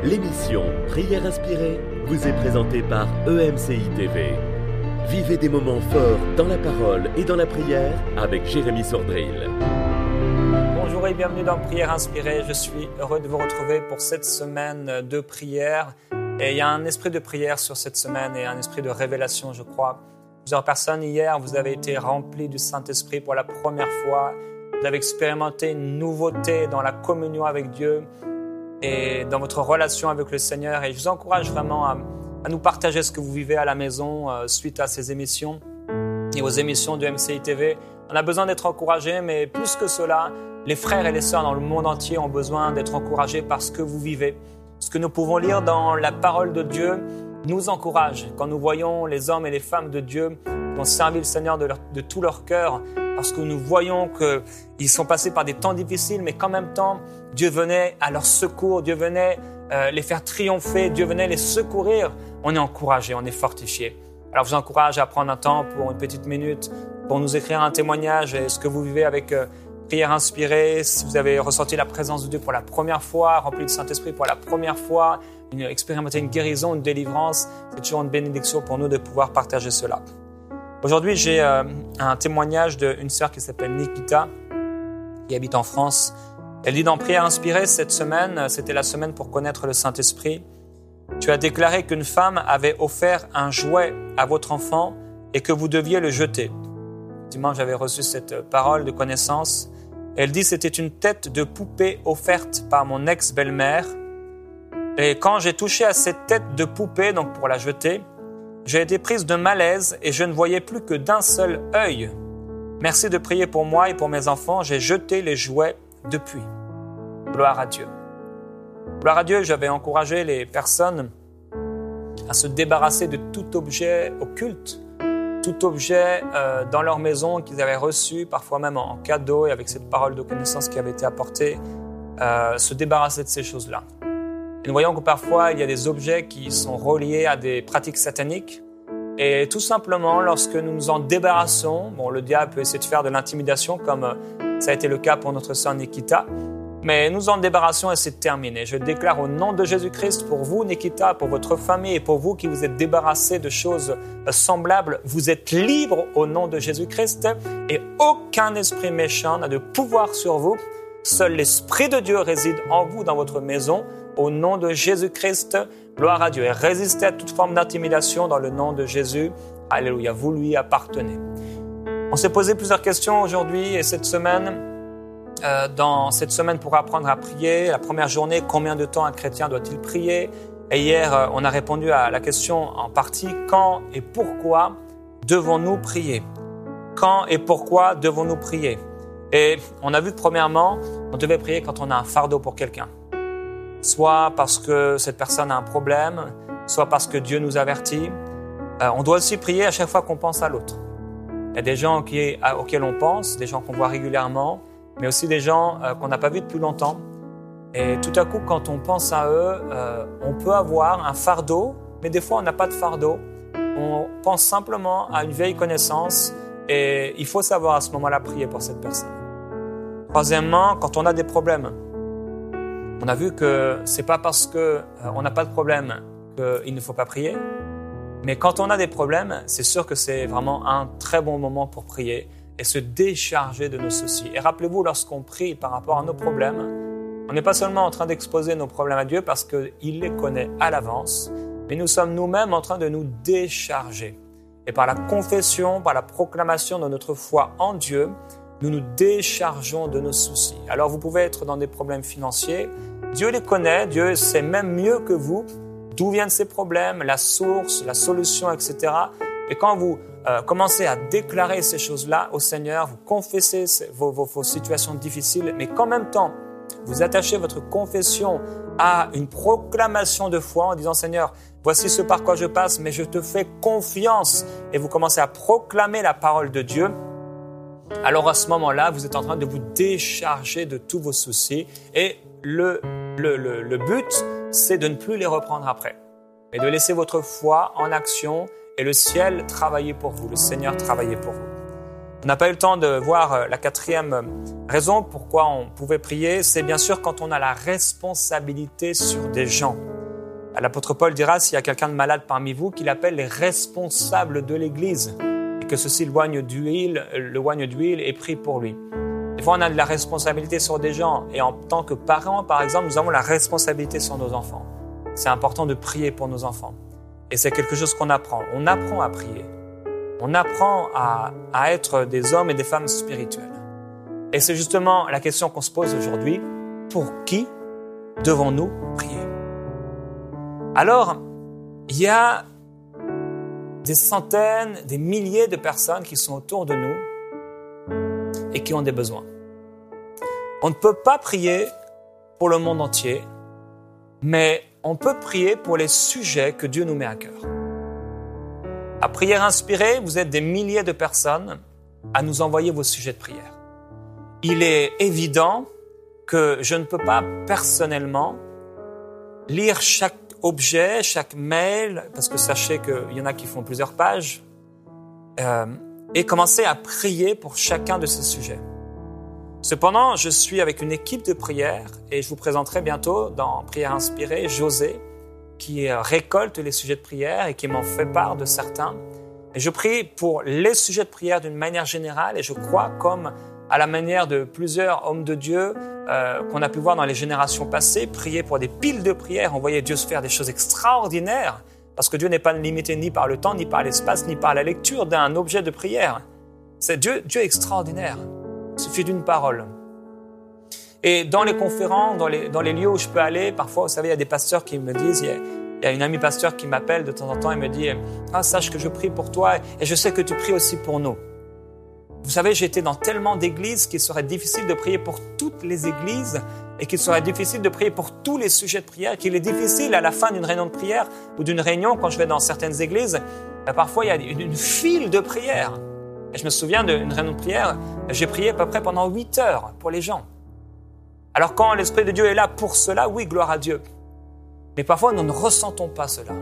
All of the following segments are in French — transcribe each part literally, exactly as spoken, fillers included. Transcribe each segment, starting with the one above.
L'émission Prière inspirée vous est présentée par E M C I T V. Vivez des moments forts dans la parole et dans la prière avec Jérémy Sordrill. Bonjour et bienvenue dans Prière inspirée. Je suis heureux de vous retrouver pour cette semaine de prière. Et il y a un esprit de prière sur cette semaine et un esprit de révélation, je crois. Plusieurs personnes hier, vous avez été remplis du Saint-Esprit pour la première fois. Vous avez expérimenté une nouveauté dans la communion avec Dieu et dans votre relation avec le Seigneur. Et je vous encourage vraiment à, à nous partager ce que vous vivez à la maison euh, suite à ces émissions et aux émissions de M C I T V. On a besoin d'être encouragés, mais plus que cela, les frères et les sœurs dans le monde entier ont besoin d'être encouragés par ce que vous vivez. Ce que nous pouvons lire dans la parole de Dieu nous encourage quand nous voyons les hommes et les femmes de Dieu qui ont servi le Seigneur de, leur, de tout leur cœur, parce que nous voyons qu'ils sont passés par des temps difficiles, mais qu'en même temps, Dieu venait à leur secours, Dieu venait euh, les faire triompher, Dieu venait les secourir. On est encouragé, on est fortifié. Alors je vous encourage à prendre un temps pour une petite minute pour nous écrire un témoignage et ce que vous vivez avec euh, Prière inspirée. Si vous avez ressenti la présence de Dieu pour la première fois, rempli du Saint-Esprit pour la première fois, une, expérimenter une guérison, une délivrance, c'est toujours une bénédiction pour nous de pouvoir partager cela. Aujourd'hui, j'ai euh, un témoignage d'une sœur qui s'appelle Nikita, qui habite en France. Elle dit dans Prière inspirée cette semaine, c'était la semaine pour connaître le Saint-Esprit. Tu as déclaré qu'une femme avait offert un jouet à votre enfant et que vous deviez le jeter. Effectivement, j'avais reçu cette parole de connaissance. Elle dit c'était une tête de poupée offerte par mon ex-belle-mère. Et quand j'ai touché à cette tête de poupée, donc pour la jeter, j'ai été prise de malaise et je ne voyais plus que d'un seul œil. Merci de prier pour moi et pour mes enfants. J'ai jeté les jouets depuis. Gloire à Dieu. Gloire à Dieu, j'avais encouragé les personnes à se débarrasser de tout objet occulte, tout objet euh, dans leur maison qu'ils avaient reçu, parfois même en cadeau et avec cette parole de connaissance qui avait été apportée, euh, se débarrasser de ces choses-là. Et nous voyons que parfois, il y a des objets qui sont reliés à des pratiques sataniques. Et tout simplement, lorsque nous nous en débarrassons, bon, le diable peut essayer de faire de l'intimidation, comme ça a été le cas pour notre sœur Nikita, mais nous en débarrassons et c'est terminé. Je déclare au nom de Jésus-Christ, pour vous, Nikita, pour votre famille et pour vous qui vous êtes débarrassés de choses semblables, vous êtes libres au nom de Jésus-Christ et aucun esprit méchant n'a de pouvoir sur vous. Seul l'Esprit de Dieu réside en vous, dans votre maison. Au nom de Jésus-Christ, gloire à Dieu. Et résistez à toute forme d'intimidation dans le nom de Jésus. Alléluia, vous lui appartenez. On s'est posé plusieurs questions aujourd'hui et cette semaine, euh, dans cette semaine pour apprendre à prier, la première journée, combien de temps un chrétien doit-il prier? Et hier, euh, on a répondu à la question en partie, quand et pourquoi devons-nous prier? Quand et pourquoi devons-nous prier? Et on a vu que premièrement, on devait prier quand on a un fardeau pour quelqu'un. Soit parce que cette personne a un problème, soit parce que Dieu nous avertit. Euh, on doit aussi prier à chaque fois qu'on pense à l'autre. Il y a des gens qui, à, auxquels on pense, des gens qu'on voit régulièrement, mais aussi des gens euh, qu'on n'a pas vus depuis longtemps. Et tout à coup, quand on pense à eux, euh, on peut avoir un fardeau, mais des fois on n'a pas de fardeau. On pense simplement à une vieille connaissance et il faut savoir à ce moment-là prier pour cette personne. Troisièmement, quand on a des problèmes, on a vu que c'est pas parce que euh, on n'a pas de problème qu'il ne faut pas prier, mais quand on a des problèmes, c'est sûr que c'est vraiment un très bon moment pour prier et se décharger de nos soucis. Et rappelez-vous, lorsqu'on prie par rapport à nos problèmes, on n'est pas seulement en train d'exposer nos problèmes à Dieu parce qu'il les connaît à l'avance, mais nous sommes nous-mêmes en train de nous décharger. Et par la confession, par la proclamation de notre foi en Dieu, nous nous déchargeons de nos soucis. Alors vous pouvez être dans des problèmes financiers, Dieu les connaît, Dieu sait même mieux que vous d'où viennent ces problèmes, la source, la solution, et cetera. Et quand vous euh, commencez à déclarer ces choses-là au Seigneur, vous confessez vos, vos, vos situations difficiles, mais qu'en même temps, vous attachez votre confession à une proclamation de foi en disant « Seigneur, voici ce par quoi je passe, mais je te fais confiance. » Et vous commencez à proclamer la parole de Dieu. Alors à ce moment-là, vous êtes en train de vous décharger de tous vos soucis et le, le, le, le but, c'est de ne plus les reprendre après, mais de laisser votre foi en action et le ciel travailler pour vous, le Seigneur travailler pour vous. On n'a pas eu le temps de voir la quatrième raison pourquoi on pouvait prier. C'est bien sûr quand on a la responsabilité sur des gens. L'apôtre Paul dira, s'il y a quelqu'un de malade parmi vous, qu'il appelle les responsables de l'Église et que ceux-ci l'éloignent d'huile, l'éloignent d'huile et prient pour lui. Des fois, on a de la responsabilité sur des gens et en tant que parents, par exemple, nous avons la responsabilité sur nos enfants. C'est important de prier pour nos enfants. Et c'est quelque chose qu'on apprend. On apprend à prier. On apprend à, à être des hommes et des femmes spirituels. Et c'est justement la question qu'on se pose aujourd'hui. Pour qui devons-nous prier? Alors, il y a des centaines, des milliers de personnes qui sont autour de nous et qui ont des besoins. On ne peut pas prier pour le monde entier, mais on peut prier pour les sujets que Dieu nous met à cœur. À Prière Inspirée, vous êtes des milliers de personnes à nous envoyer vos sujets de prière. Il est évident que je ne peux pas personnellement lire chaque objet, chaque mail, parce que sachez qu'il y en a qui font plusieurs pages, euh, et commencer à prier pour chacun de ces sujets. Cependant, je suis avec une équipe de prière et je vous présenterai bientôt dans Prière Inspirée José qui récolte les sujets de prière et qui m'en fait part de certains. Et je prie pour les sujets de prière d'une manière générale et je crois comme à la manière de plusieurs hommes de Dieu euh, qu'on a pu voir dans les générations passées, prier pour des piles de prières, on voyait Dieu se faire des choses extraordinaires parce que Dieu n'est pas limité ni par le temps, ni par l'espace, ni par la lecture d'un objet de prière. C'est Dieu, Dieu est extraordinaire. Il suffit d'une parole. Et dans les conférences, dans les, dans les lieux où je peux aller, parfois, vous savez, il y a des pasteurs qui me disent, il y a, il y a une amie pasteur qui m'appelle de temps en temps et me dit « Ah, sache que je prie pour toi et je sais que tu pries aussi pour nous. » Vous savez, j'ai été dans tellement d'églises qu'il serait difficile de prier pour toutes les églises et qu'il serait difficile de prier pour tous les sujets de prière, qu'il est difficile à la fin d'une réunion de prière ou d'une réunion, quand je vais dans certaines églises, parfois il y a une, une file de prières. Et je me souviens d'une réunion de prière, j'ai prié à peu près pendant huit heures pour les gens. Alors quand l'Esprit de Dieu est là pour cela, oui, gloire à Dieu. Mais parfois, nous ne ressentons pas cela.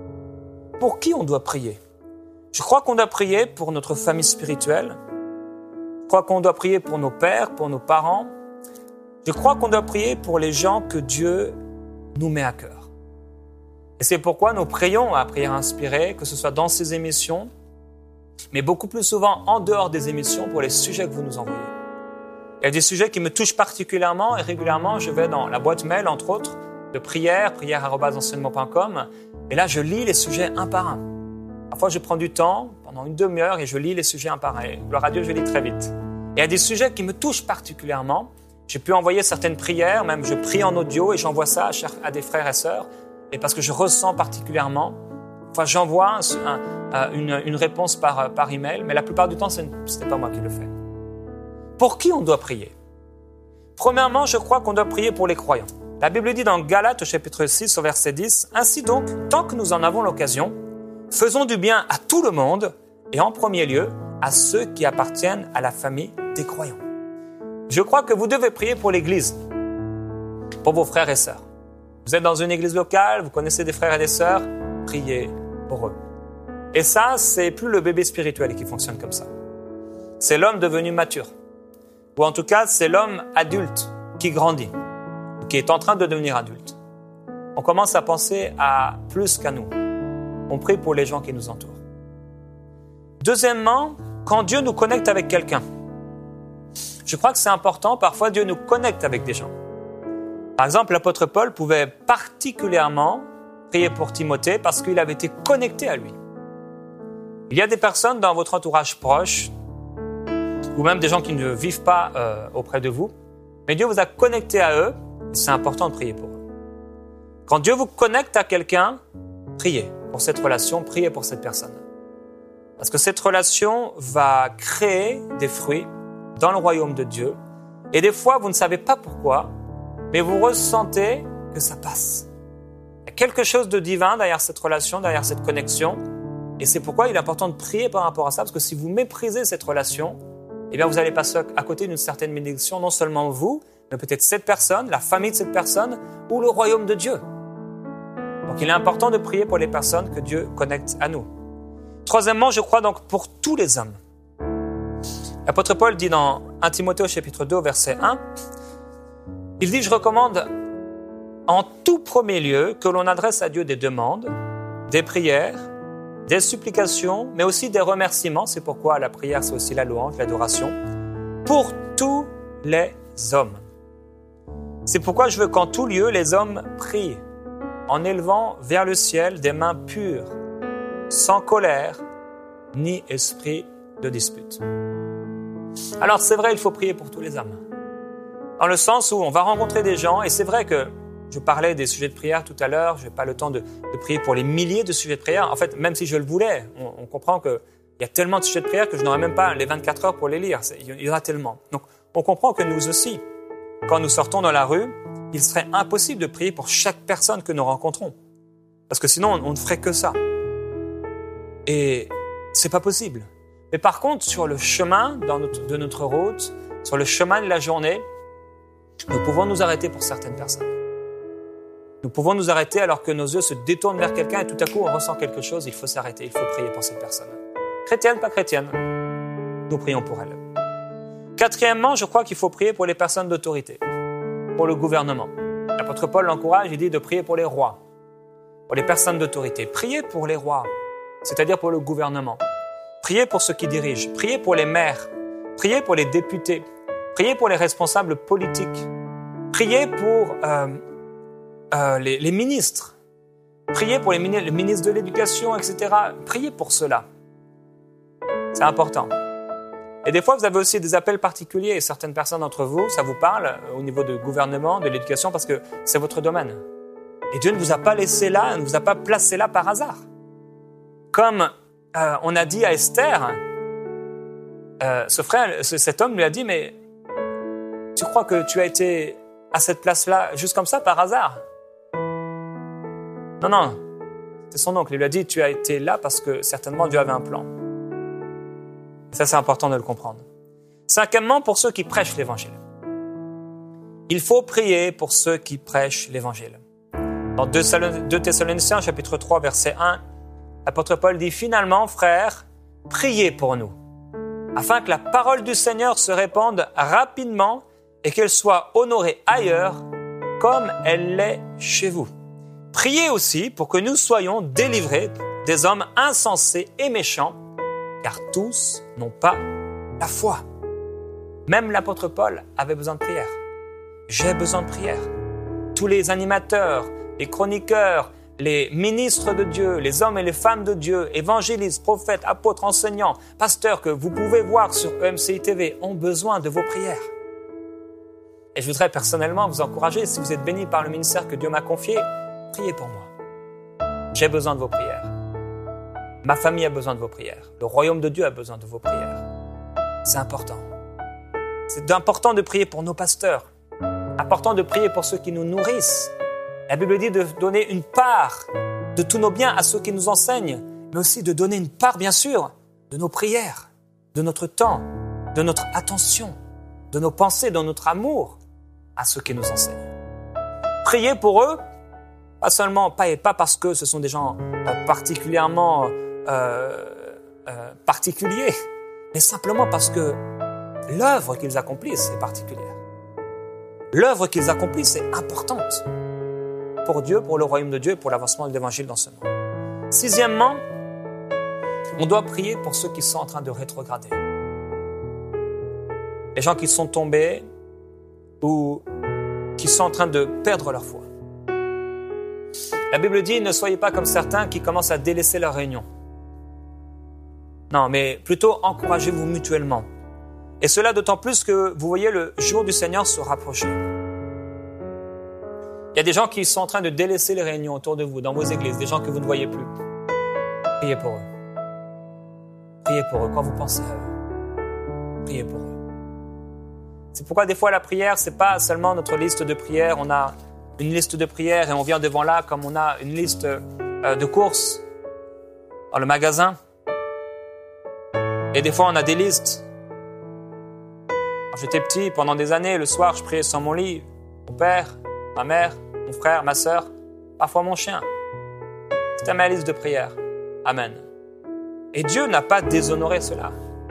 Pour qui on doit prier? Je crois qu'on doit prier pour notre famille spirituelle. Je crois qu'on doit prier pour nos pères, pour nos parents. Je crois qu'on doit prier pour les gens que Dieu nous met à cœur. Et c'est pourquoi nous prions à Prière Inspirée, que ce soit dans ces émissions, mais beaucoup plus souvent en dehors des émissions pour les sujets que vous nous envoyez. Il y a des sujets qui me touchent particulièrement et régulièrement, je vais dans la boîte mail, entre autres, de prière, prière arobase enseignement point com, et là, je lis les sujets un par un. Parfois, je prends du temps, pendant une demi-heure, et je lis les sujets un par un. Et gloire à Dieu, je lis très vite. Et il y a des sujets qui me touchent particulièrement. J'ai pu envoyer certaines prières, même je prie en audio, et j'envoie ça à des frères et sœurs, et parce que je ressens particulièrement, enfin, j'envoie un, un, une, une réponse par, par email, mais la plupart du temps, ce n'est pas moi qui le fais. Pour qui on doit prier? Premièrement, je crois qu'on doit prier pour les croyants. La Bible dit dans Galates au chapitre six au verset dix, « Ainsi donc, tant que nous en avons l'occasion, faisons du bien à tout le monde et en premier lieu à ceux qui appartiennent à la famille des croyants. » Je crois que vous devez prier pour l'Église, pour vos frères et sœurs. Vous êtes dans une église locale, vous connaissez des frères et des sœurs, priez pour eux. Et ça, c'est plus le bébé spirituel qui fonctionne comme ça. C'est l'homme devenu mature. Ou en tout cas, c'est l'homme adulte qui grandit, qui est en train de devenir adulte. On commence à penser à plus qu'à nous. On prie pour les gens qui nous entourent. Deuxièmement, quand Dieu nous connecte avec quelqu'un, je crois que c'est important, parfois Dieu nous connecte avec des gens. Par exemple, l'apôtre Paul pouvait particulièrement prier pour Timothée parce qu'il avait été connecté à lui. Il y a des personnes dans votre entourage proche, ou même des gens qui ne vivent pas euh, auprès de vous, mais Dieu vous a connecté à eux, et c'est important de prier pour eux. Quand Dieu vous connecte à quelqu'un, priez pour cette relation, priez pour cette personne. Parce que cette relation va créer des fruits dans le royaume de Dieu. Et des fois, vous ne savez pas pourquoi, mais vous ressentez que ça passe. Il y a quelque chose de divin derrière cette relation, derrière cette connexion. Et c'est pourquoi il est important de prier par rapport à ça, parce que si vous méprisez cette relation, eh bien vous allez passer à côté d'une certaine bénédiction, non seulement vous, mais peut-être cette personne, la famille de cette personne, ou le royaume de Dieu. Donc il est important de prier pour les personnes que Dieu connecte à nous. Troisièmement, je crois donc pour tous les hommes. L'apôtre Paul dit dans premier Timothée au chapitre deux, verset un, il dit « Je recommande en tout premier lieu que l'on adresse à Dieu des demandes, des prières, des supplications, mais aussi des remerciements. » C'est pourquoi la prière, c'est aussi la louange, l'adoration. « Pour tous les hommes. » C'est pourquoi je veux qu'en tout lieu, les hommes prient, en élevant vers le ciel des mains pures, sans colère, ni esprit de dispute. Alors c'est vrai, il faut prier pour tous les hommes. Dans le sens où on va rencontrer des gens, et c'est vrai que je parlais des sujets de prière tout à l'heure, je n'ai pas le temps de, de prier pour les milliers de sujets de prière. En fait, même si je le voulais, on, on comprend qu'il y a tellement de sujets de prière que je n'aurai même pas les vingt-quatre heures pour les lire. C'est, il y en a tellement. Donc, on comprend que nous aussi, quand nous sortons dans la rue, il serait impossible de prier pour chaque personne que nous rencontrons. Parce que sinon, on, on ne ferait que ça. Et c'est pas possible. Mais par contre, sur le chemin dans notre, de notre route, sur le chemin de la journée, nous pouvons nous arrêter pour certaines personnes. Nous pouvons nous arrêter alors que nos yeux se détournent vers quelqu'un et tout à coup on ressent quelque chose, il faut s'arrêter, il faut prier pour cette personne. Chrétienne, pas chrétienne, nous prions pour elle. Quatrièmement, je crois qu'il faut prier pour les personnes d'autorité, pour le gouvernement. L'apôtre Paul l'encourage, il dit de prier pour les rois, pour les personnes d'autorité. Priez pour les rois, c'est-à-dire pour le gouvernement. Priez pour ceux qui dirigent, priez pour les maires, priez pour les députés, priez pour les responsables politiques, priez pour euh, euh, les, les ministres, priez pour les, mini- les ministres de l'éducation, et cetera. Priez pour cela. C'est important. Et des fois, vous avez aussi des appels particuliers et certaines personnes d'entre vous, ça vous parle au niveau du gouvernement, de l'éducation, parce que c'est votre domaine. Et Dieu ne vous a pas laissé là, ne vous a pas placé là par hasard. Comme euh, on a dit à Esther, euh, ce frère, ce, cet homme lui a dit, mais tu crois que tu as été à cette place-là juste comme ça, par hasard? Non, non, c'est son oncle. Il lui a dit, tu as été là parce que certainement Dieu avait un plan. Ça, c'est important de le comprendre. Cinquièmement, pour ceux qui prêchent l'Évangile. Il faut prier pour ceux qui prêchent l'Évangile. Dans deux Thessaloniciens, chapitre trois, verset un, l'apôtre Paul dit « Finalement, frères, priez pour nous, afin que la parole du Seigneur se répande rapidement et qu'elle soit honorée ailleurs comme elle l'est chez vous. Priez aussi pour que nous soyons délivrés des hommes insensés et méchants, car tous n'ont pas la foi. » Même l'apôtre Paul avait besoin de prière. J'ai besoin de prière. Tous les animateurs, les chroniqueurs, les ministres de Dieu, les hommes et les femmes de Dieu, évangélistes, prophètes, apôtres, enseignants, pasteurs que vous pouvez voir sur E M C I T V ont besoin de vos prières. Et je voudrais personnellement vous encourager, si vous êtes bénis par le ministère que Dieu m'a confié, priez pour moi. J'ai besoin de vos prières. Ma famille a besoin de vos prières. Le royaume de Dieu a besoin de vos prières. C'est important. C'est important de prier pour nos pasteurs. Important de prier pour ceux qui nous nourrissent. La Bible dit de donner une part de tous nos biens à ceux qui nous enseignent, mais aussi de donner une part, bien sûr, de nos prières, de notre temps, de notre attention, de nos pensées, de notre amour à ceux qui nous enseignent. Priez pour eux, pas seulement, pas et pas parce que ce sont des gens euh, particulièrement euh, euh, particuliers, mais simplement parce que l'œuvre qu'ils accomplissent est particulière. L'œuvre qu'ils accomplissent est importante pour Dieu, pour le royaume de Dieu et pour l'avancement de l'évangile dans ce monde. Sixièmement, on doit prier pour ceux qui sont en train de rétrograder. Les gens qui sont tombés ou qui sont en train de perdre leur foi. La Bible dit, ne soyez pas comme certains qui commencent à délaisser leur réunion. Non, mais plutôt encouragez-vous mutuellement. Et cela d'autant plus que vous voyez le jour du Seigneur se rapprocher. Il y a des gens qui sont en train de délaisser les réunions autour de vous, dans vos églises, des gens que vous ne voyez plus. Priez pour eux. Priez pour eux quand vous pensez à eux. Priez pour eux. C'est pourquoi des fois la prière, c'est pas seulement notre liste de prières. On a une liste de prières et on vient devant là comme on a une liste de courses dans le magasin. Et des fois on a des listes. Quand j'étais petit, pendant des années, le soir, je priais sur mon lit. Mon père, ma mère, mon frère, ma sœur, parfois mon chien. C'était ma liste de prières. Amen. Et Dieu n'a pas déshonoré cela.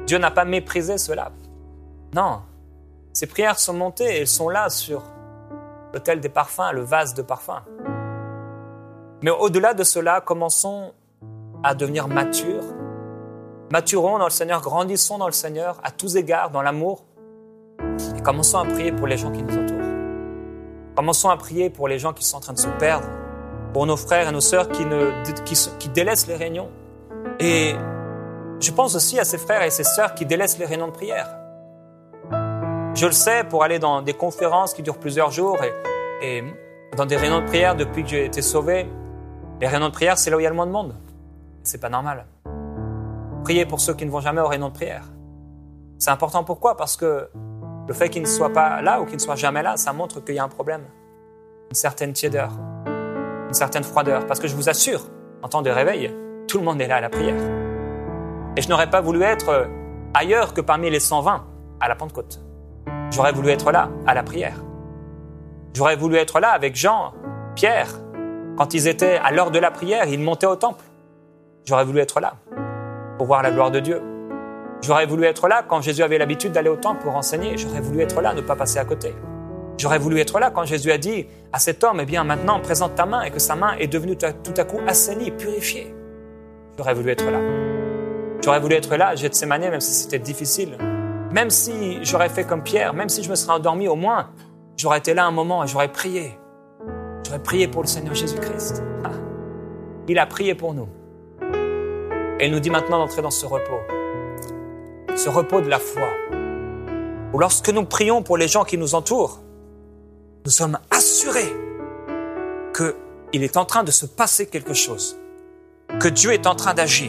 Dieu n'a pas méprisé cela. Non, ces prières sont montées et elles sont là sur l'autel des parfums, le vase de parfums. Mais au-delà de cela, commençons à devenir matures. Maturons dans le Seigneur, grandissons dans le Seigneur, à tous égards, dans l'amour. Et commençons à prier pour les gens qui nous entourent. Commençons à prier pour les gens qui sont en train de se perdre, pour nos frères et nos sœurs qui, ne, qui, qui délaissent les réunions. Et je pense aussi à ces frères et ces sœurs qui délaissent les réunions de prière. Je le sais, pour aller dans des conférences qui durent plusieurs jours et, et dans des réunions de prière depuis que j'ai été sauvé, les réunions de prière, c'est là où il y a le moins de monde. C'est pas normal. Priez pour ceux qui ne vont jamais aux réunions de prière. C'est important, pourquoi? Parce que le fait qu'ils ne soient pas là ou qu'ils ne soient jamais là, ça montre qu'il y a un problème. Une certaine tiédeur, une certaine froideur. Parce que je vous assure, en temps de réveil, tout le monde est là à la prière. Et je n'aurais pas voulu être ailleurs que parmi les cent vingt à la Pentecôte. J'aurais voulu être là, à la prière. J'aurais voulu être là avec Jean, Pierre. Quand ils étaient à l'heure de la prière, ils montaient au temple. J'aurais voulu être là pour voir la gloire de Dieu. J'aurais voulu être là quand Jésus avait l'habitude d'aller au temple pour enseigner. J'aurais voulu être là, ne pas passer à côté. J'aurais voulu être là quand Jésus a dit à cet homme, eh bien maintenant, présente ta main, et que sa main est devenue tout à coup assainie, purifiée. J'aurais voulu être là. J'aurais voulu être là à Gethsémane, même si c'était difficile. Même si j'aurais fait comme Pierre, même si je me serais endormi, au moins, j'aurais été là un moment et j'aurais prié. J'aurais prié pour le Seigneur Jésus-Christ. Ah. Il a prié pour nous. Et il nous dit maintenant d'entrer dans ce repos. Ce repos de la foi. Où lorsque nous prions pour les gens qui nous entourent, nous sommes assurés qu'il est en train de se passer quelque chose. Que Dieu est en train d'agir.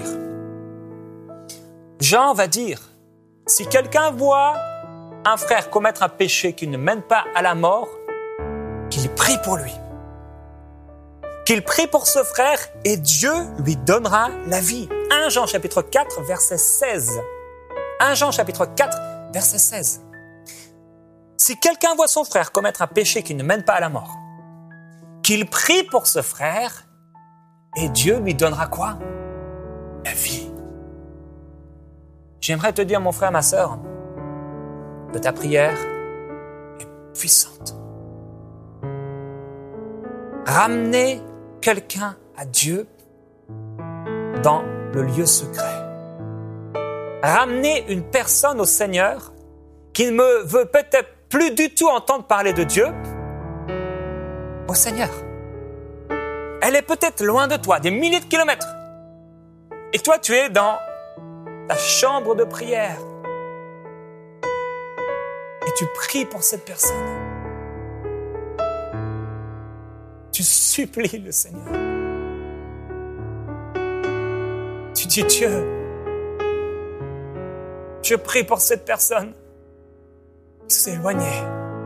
Jean va dire, si quelqu'un voit un frère commettre un péché qui ne mène pas à la mort, qu'il prie pour lui. Qu'il prie pour ce frère et Dieu lui donnera la vie. premier Jean chapitre quatre, verset seize. premier Jean chapitre quatre, verset seize. Si quelqu'un voit son frère commettre un péché qui ne mène pas à la mort, qu'il prie pour ce frère et Dieu lui donnera quoi? La vie. J'aimerais te dire, mon frère, ma sœur, que ta prière est puissante. Ramener quelqu'un à Dieu dans le lieu secret. Ramener une personne au Seigneur qui ne me veut peut-être plus du tout entendre parler de Dieu au Seigneur. Elle est peut-être loin de toi, des milliers de kilomètres. Et toi, tu es dans ta chambre de prière. Et tu pries pour cette personne. Tu supplies le Seigneur. Tu dis, Dieu, je prie pour cette personne qui s'est éloignée.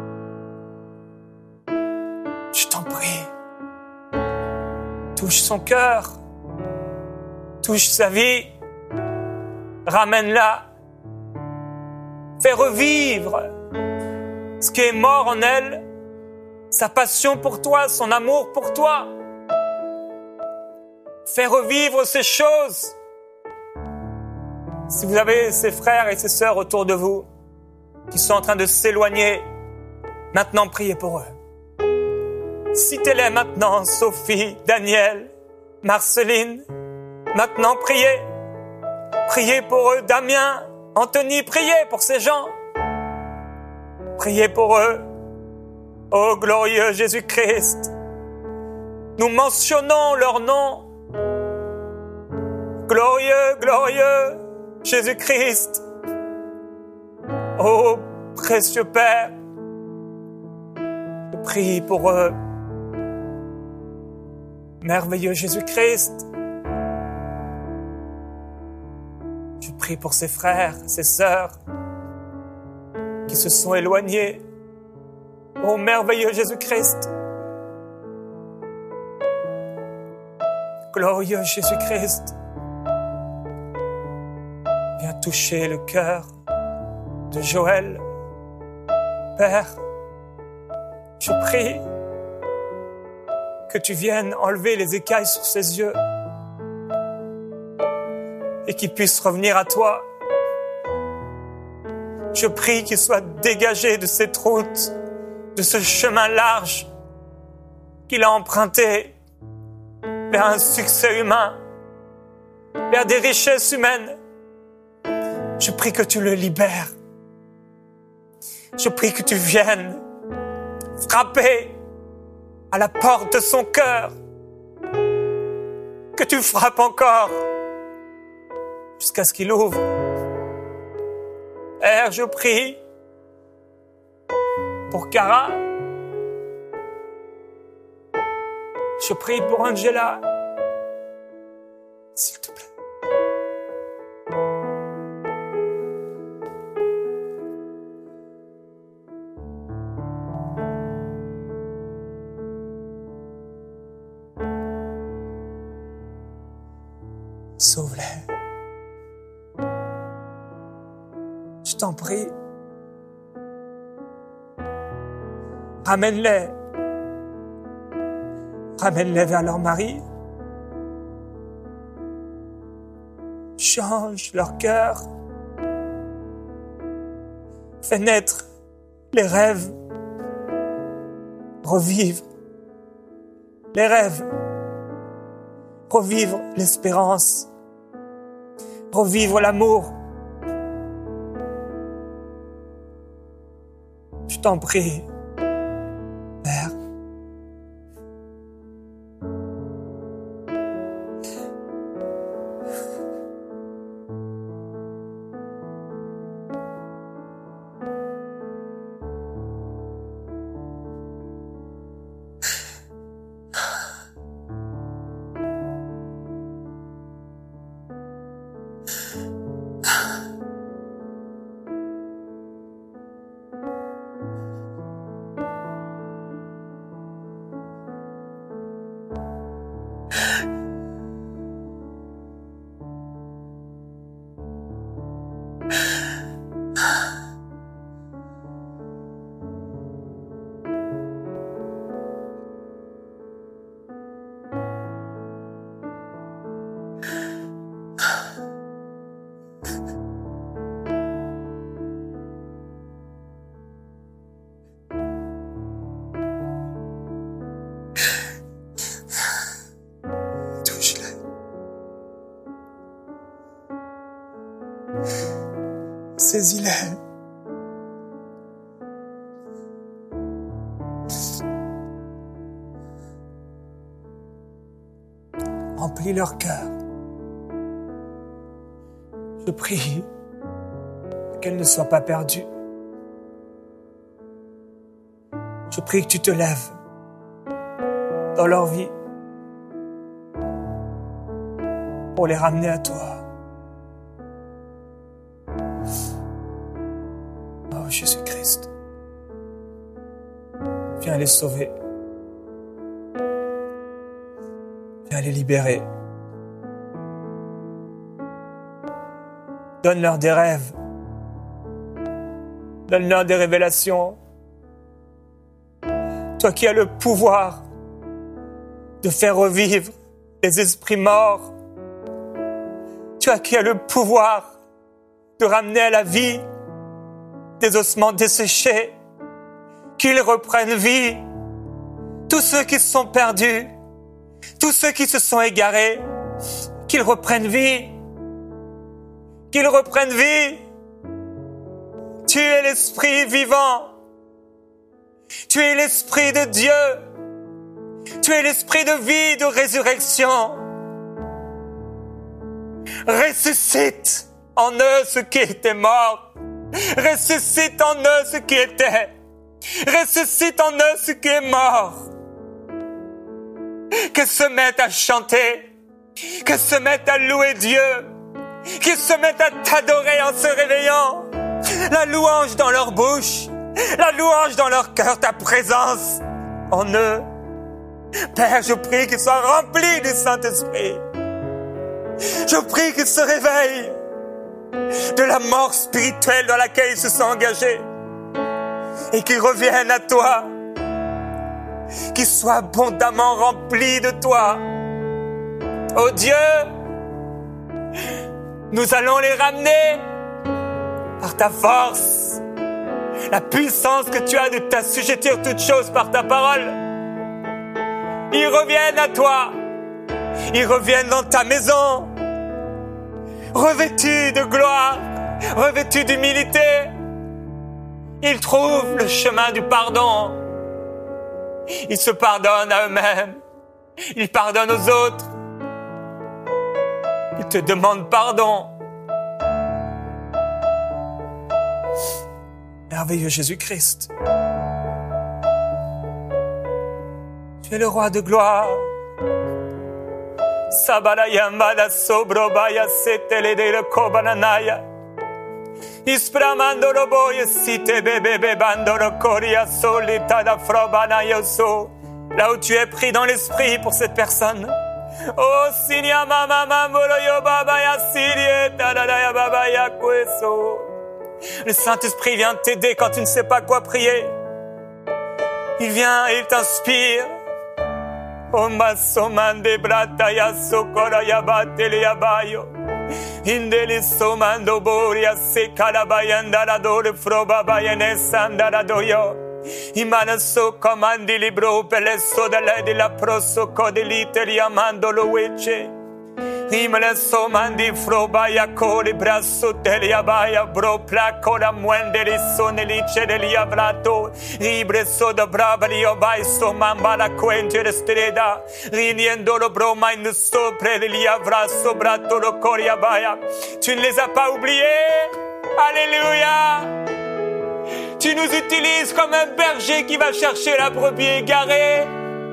Je t'en prie. Touche son cœur. Touche sa vie. Ramène-la. Fais revivre ce qui est mort en elle. Sa passion pour toi, son amour pour toi. Fais revivre ces choses. Si vous avez ces frères et ces sœurs autour de vous qui sont en train de s'éloigner, maintenant priez pour eux. Citez-les maintenant, Sophie, Daniel, Marceline. Maintenant priez. Priez pour eux, Damien, Anthony, priez pour ces gens. Priez pour eux. Ô glorieux Jésus-Christ, nous mentionnons leur nom. Glorieux, glorieux Jésus-Christ. Ô précieux Père, je prie pour eux. Merveilleux Jésus-Christ, je prie pour ces frères, ces sœurs qui se sont éloignés. Ô merveilleux Jésus-Christ, glorieux Jésus-Christ, viens toucher le cœur de Joël. Père, je prie que tu viennes enlever les écailles sur ses yeux et qu'il puisse revenir à toi. Je prie qu'ils soient dégagés de cette route, de ce chemin large qu'il a emprunté vers un succès humain, vers des richesses humaines. Je prie que tu le libères. Je prie que tu viennes frapper à la porte de son cœur, que tu frappes encore jusqu'à ce qu'il ouvre. Père, je prie pour Cara. Je prie pour Angela. S'il te plaît. Sauve-les. Je t'en prie. Ramène-les. Ramène-les vers leur mari. Change leur cœur. Fais naître les rêves. Revivre les rêves. Revivre l'espérance. Revivre l'amour. Je t'en prie, Père. Saisis-les. Remplis leur cœur. Je prie qu'elles ne soient pas perdues. Je prie que tu te lèves dans leur vie pour les ramener à toi. Oh Jésus-Christ, viens les sauver. Viens les libérer. Donne-leur des rêves. Donne-leur des révélations. Toi qui as le pouvoir de faire revivre les esprits morts. Toi qui as le pouvoir de ramener à la vie des ossements desséchés, qu'ils reprennent vie. Tous ceux qui se sont perdus, tous ceux qui se sont égarés, qu'ils reprennent vie. Qu'ils reprennent vie. Tu es l'Esprit vivant. Tu es l'Esprit de Dieu. Tu es l'Esprit de vie, de résurrection. Ressuscite en eux ce qui était mort. Ressuscite en eux ce qui était. Ressuscite en eux ce qui est mort. Que se mettent à chanter. Que se mettent à louer Dieu. Qu'ils se mettent à t'adorer en se réveillant. La louange dans leur bouche. La louange dans leur cœur, ta présence en eux. Père, je prie qu'ils soient remplis du Saint-Esprit. Je prie qu'ils se réveillent de la mort spirituelle dans laquelle ils se sont engagés et qu'ils reviennent à toi, qu'ils soient abondamment remplis de toi. Oh Dieu, nous allons les ramener par ta force, la puissance que tu as de t'assujettir toutes choses par ta parole. Ils reviennent à toi. Ils reviennent dans ta maison, revêtus de gloire, revêtus d'humilité. Ils trouvent le chemin du pardon. Ils se pardonnent à eux-mêmes. Ils pardonnent aux autres. Ils te demandent pardon. Merveilleux Jésus-Christ. Tu es le roi de gloire. Sabalayamada sobrobaya setelede kobananaya. Ispramando boye site bebe bebando koria solita da frobanaya so. Là où tu es pris dans l'esprit pour cette personne. Oh sinya mama mamoroyo babaya sirie tadaya babaya kweso. Le Saint-Esprit vient t'aider quand tu ne sais pas quoi prier. Il vient et il t'inspire. Oma somande brata ya sokora ya batele ya bayo. Indeli somando boria se kalabayanda la dole froba bayene sandara doyo. Imana so comandi libro pelesso delle di la proso codelite riamando lo wece. Imana somandi froba ya coli brasso delia baya bro placo la muende li sonelice delia vrato. Ribre so da brava li obai so mamba la quente de streda. Riniendo lo broma in sopra li avra sobrato lo coria baya. Tu ne les as pas oubliés. Alléluia. Tu nous utilises comme un berger qui va chercher la brebis égarée.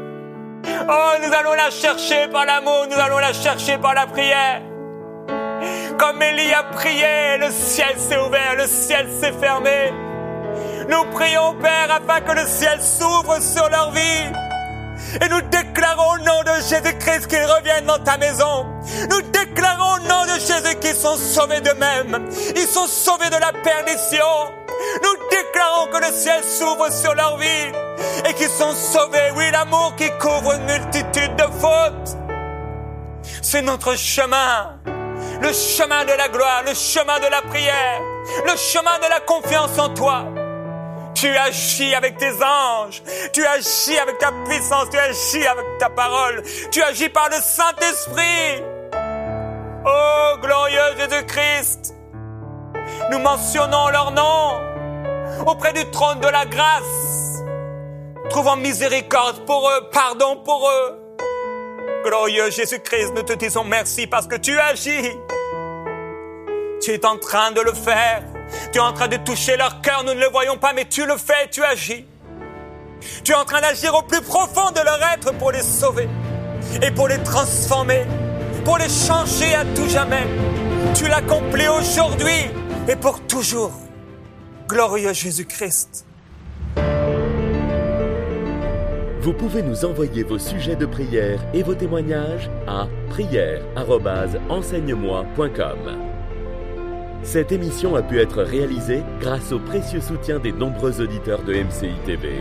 Oh, nous allons la chercher par l'amour, nous allons la chercher par la prière. Comme Élie a prié, le ciel s'est ouvert, le ciel s'est fermé. Nous prions, Père, afin que le ciel s'ouvre sur leur vie. Et nous déclarons au nom de Jésus-Christ qu'ils reviennent dans ta maison. Nous déclarons au nom de Jésus qu'ils sont sauvés d'eux-mêmes. Ils sont sauvés de la perdition. Nous déclarons que le ciel s'ouvre sur leur vie et qu'ils sont sauvés. Oui, l'amour qui couvre une multitude de fautes. C'est notre chemin. Le chemin de la gloire, le chemin de la prière, le chemin de la confiance en toi. Tu agis avec tes anges, tu agis avec ta puissance, tu agis avec ta parole, tu agis par le Saint-Esprit. Oh, glorieux Jésus-Christ, nous mentionnons leur nom auprès du trône de la grâce, trouvant miséricorde pour eux, pardon pour eux. Glorieux Jésus-Christ, nous te disons merci parce que tu agis. Tu es en train de le faire. Tu es en train de toucher leur cœur, nous ne le voyons pas, mais tu le fais, tu agis. Tu es en train d'agir au plus profond de leur être pour les sauver et pour les transformer, pour les changer à tout jamais. Tu l'accomplis aujourd'hui et pour toujours. Glorieux Jésus-Christ. Vous pouvez nous envoyer vos sujets de prière et vos témoignages à prière arobase enseigne moi point com. Cette émission a pu être réalisée grâce au précieux soutien des nombreux auditeurs de M C I T V.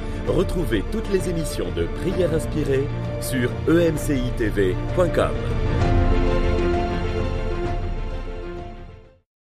Retrouvez toutes les émissions de Prière Inspirée sur e m c i t v point com.